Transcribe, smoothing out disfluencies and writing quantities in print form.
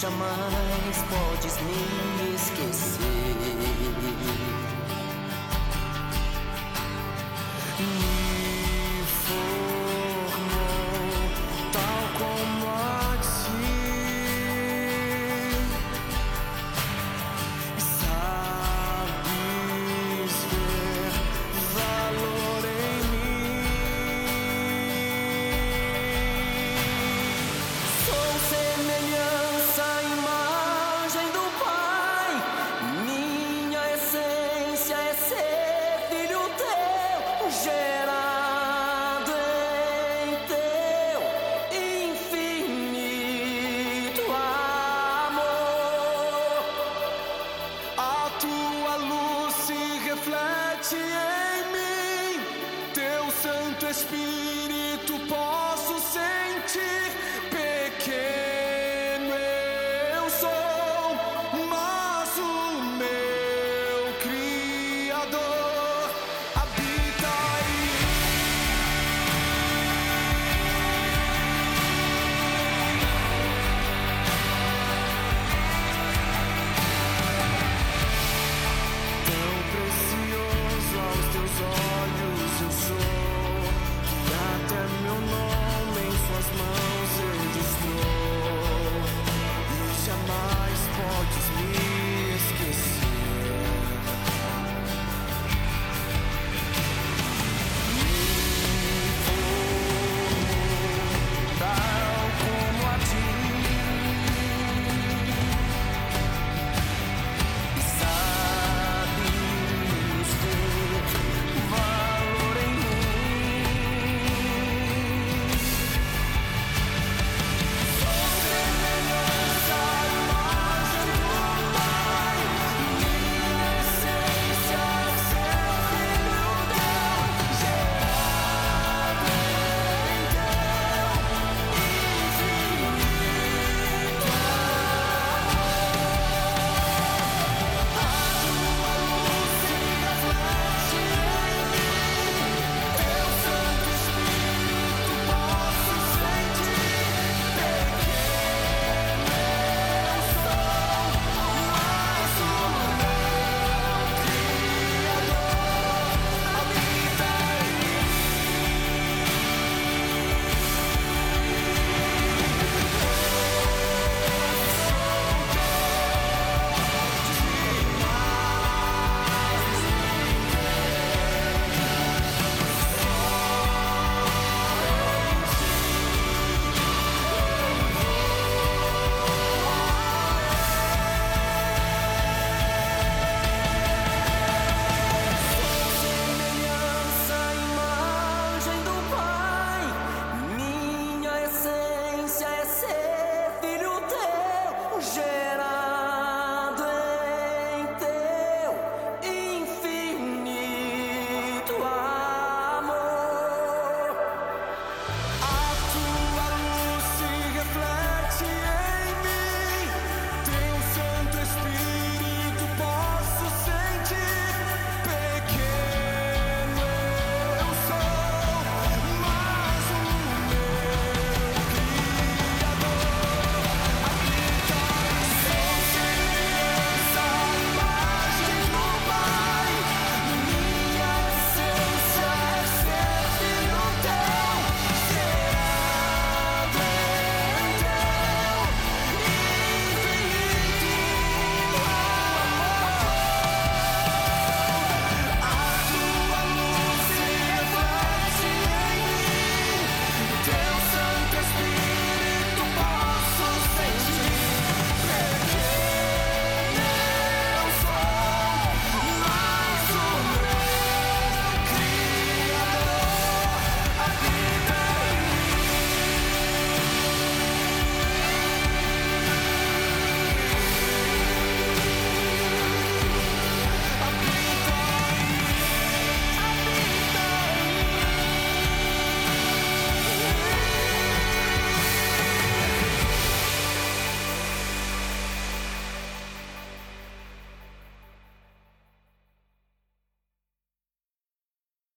jamais podes me esquecer. Me formou tal como a ti, sabes ver valor em mim. Sou semelhança, imagem do Pai. Minha essência é ser filho teu, gerado em teu infinito amor. A tua luz se reflete em mim, teu Santo Espírito posso sentir. Pequeno eu sou, mas o meu Criador habita aí. Tão precioso aos teus olhos eu sou, que até meu nome em suas mãos registrou, e jamais podes me